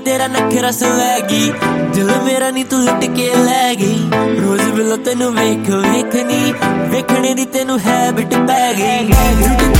तेरा नखरा स्वैगी दिल मेरा नी तू लुट के लै गई रोज बिलो तेनू वेख वेखनी वेखने दी तेनू हैबिट पै गई